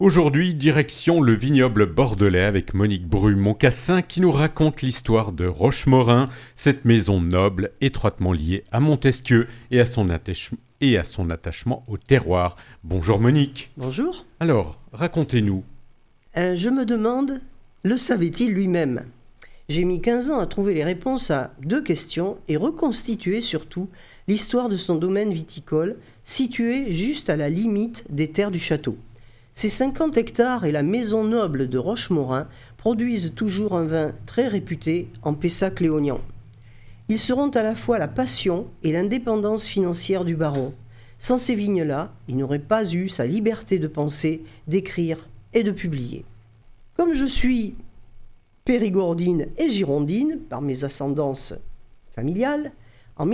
Aujourd'hui, direction le vignoble bordelais avec Monique Bru-Moncassin qui nous raconte l'histoire de Rochemorin, cette maison noble étroitement liée à Montesquieu et à son attachement au terroir. Bonjour Monique. Bonjour. Alors, racontez-nous. Je me demande, le savait-il lui-même ? J'ai mis 15 ans à trouver les réponses à 2 questions et reconstituer surtout l'histoire de son domaine viticole situé juste à la limite des terres du château. Ces 50 hectares et la maison noble de Rochemorin produisent toujours un vin très réputé en Pessac-Léognan. Ils seront à la fois la passion et l'indépendance financière du baron. Sans ces vignes-là, il n'aurait pas eu sa liberté de penser, d'écrire et de publier. Comme je suis périgordine et girondine par mes ascendances familiales, en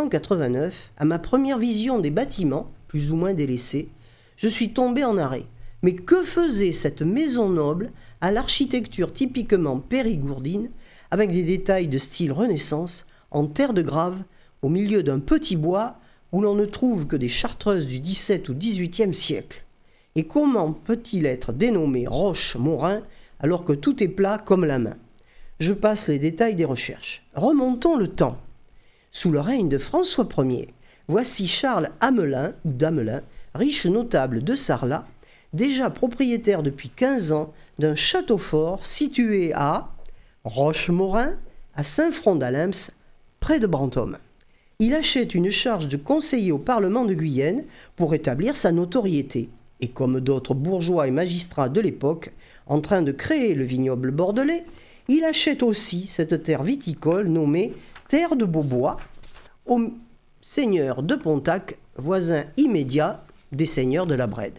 1989, à ma première vision des bâtiments, plus ou moins délaissés, je suis tombé en arrêt. Mais que faisait cette maison noble à l'architecture typiquement périgourdine, avec des détails de style Renaissance, en terre de grave, au milieu d'un petit bois où l'on ne trouve que des chartreuses du XVIIe ou XVIIIe siècle? Et comment peut-il être dénommé Rochemorin alors que tout est plat comme la main? Je passe les détails des recherches. Remontons le temps. Sous le règne de François Ier, voici Charles Hamelin, ou d'Hamelin, riche notable de Sarlat, déjà propriétaire depuis 15 ans d'un château fort situé à Rochemorin, à Saint-Front-d'Alembs, près de Brantôme. Il achète une charge de conseiller au Parlement de Guyenne pour établir sa notoriété. Et comme d'autres bourgeois et magistrats de l'époque, en train de créer le vignoble bordelais, il achète aussi cette terre viticole nommée Terre de Beaubois au seigneur de Pontac, voisin immédiat des seigneurs de la Brède.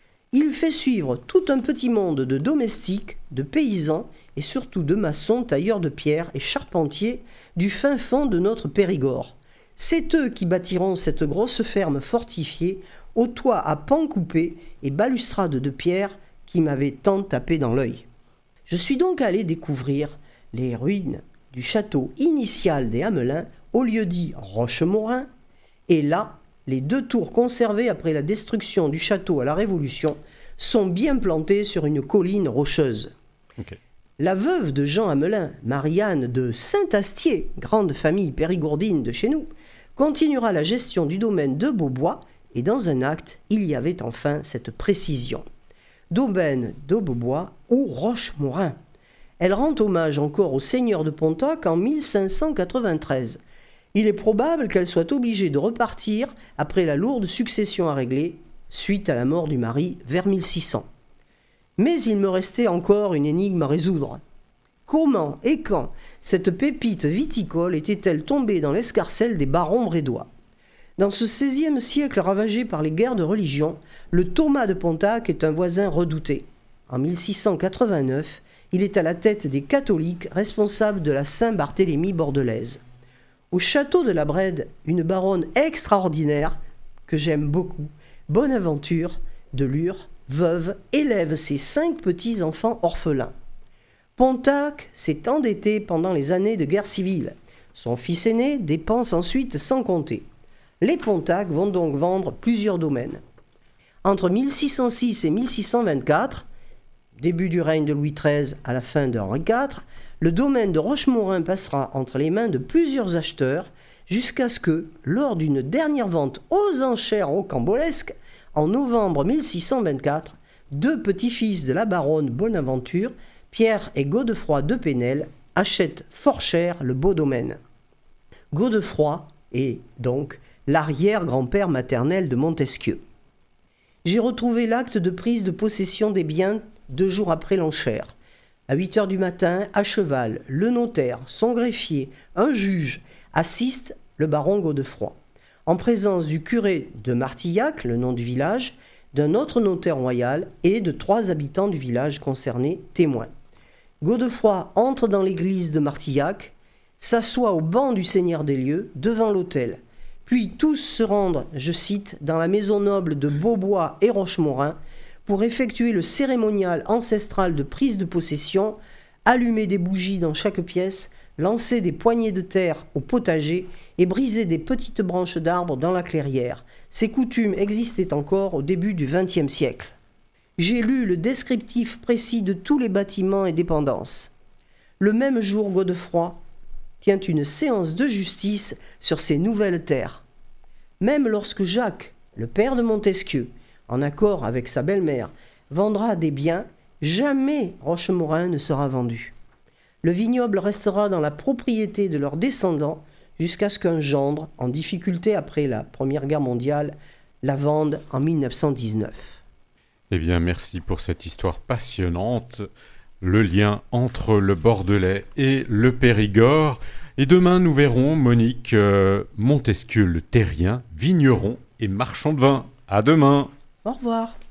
Il fait suivre tout un petit monde de domestiques, de paysans et surtout de maçons, tailleurs de pierre et charpentiers du fin fond de notre Périgord. C'est eux qui bâtiront cette grosse ferme fortifiée au toit à pans coupés et balustrade de pierre qui m'avait tant tapé dans l'œil. Je suis donc allé découvrir les ruines du château initial des Hamelins au lieu dit Rochemorin, et là, les 2 tours conservées après la destruction du château à la Révolution sont bien plantées sur une colline rocheuse. Okay. La veuve de Jean Hamelin, Marianne de Saint-Astier, grande famille périgourdine de chez nous, continuera la gestion du domaine de Beaubois et dans un acte, il y avait enfin cette précision. Domaine de Beaubois ou Rochemorin. Elle rend hommage encore au seigneur de Pontac en 1593. Il est probable qu'elle soit obligée de repartir après la lourde succession à régler, suite à la mort du mari vers 1600. Mais il me restait encore une énigme à résoudre. Comment et quand cette pépite viticole était-elle tombée dans l'escarcelle des barons brédois? Dans ce XVIe siècle ravagé par les guerres de religion, le Thomas de Pontac est un voisin redouté. En 1689, il est à la tête des catholiques responsables de la Saint-Barthélemy bordelaise. Au château de la Brède, une baronne extraordinaire, que j'aime beaucoup, Bonaventure de Lure, veuve, élève ses 5 petits-enfants orphelins. Pontac s'est endetté pendant les années de guerre civile. Son fils aîné dépense ensuite sans compter. Les Pontac vont donc vendre plusieurs domaines. Entre 1606 et 1624, début du règne de Louis XIII à la fin de Henri IV, le domaine de Rochemorin passera entre les mains de plusieurs acheteurs jusqu'à ce que, lors d'une dernière vente aux enchères rocambolesques, en novembre 1624, 2 petits-fils de la baronne Bonaventure, Pierre et Godefroy de Penel, achètent fort cher le beau domaine. Godefroy est donc l'arrière-grand-père maternel de Montesquieu. J'ai retrouvé l'acte de prise de possession des biens 2 jours après l'enchère. À 8 heures du matin, à cheval, le notaire, son greffier, un juge assistent le baron Godefroy, en présence du curé de Martillac, le nom du village, d'un autre notaire royal et de 3 habitants du village concerné, témoins. Godefroy entre dans l'église de Martillac, s'assoit au banc du seigneur des lieux, devant l'autel. Puis tous se rendent, je cite, dans la maison noble de Beaubois et Rochemorin, pour effectuer le cérémonial ancestral de prise de possession, allumer des bougies dans chaque pièce, lancer des poignées de terre au potager et briser des petites branches d'arbres dans la clairière. Ces coutumes existaient encore au début du XXe siècle. J'ai lu le descriptif précis de tous les bâtiments et dépendances. Le même jour, Godefroy tient une séance de justice sur ces nouvelles terres. Même lorsque Jacques, le père de Montesquieu, en accord avec sa belle-mère, vendra des biens, jamais Rochemorin ne sera vendu. Le vignoble restera dans la propriété de leurs descendants jusqu'à ce qu'un gendre, en difficulté après la Première Guerre mondiale, la vende en 1919. Eh bien, merci pour cette histoire passionnante. Le lien entre le Bordelais et le Périgord. Et demain, nous verrons Monique Montesquieu, le terrien, vigneron et marchand de vin. À demain. Au revoir.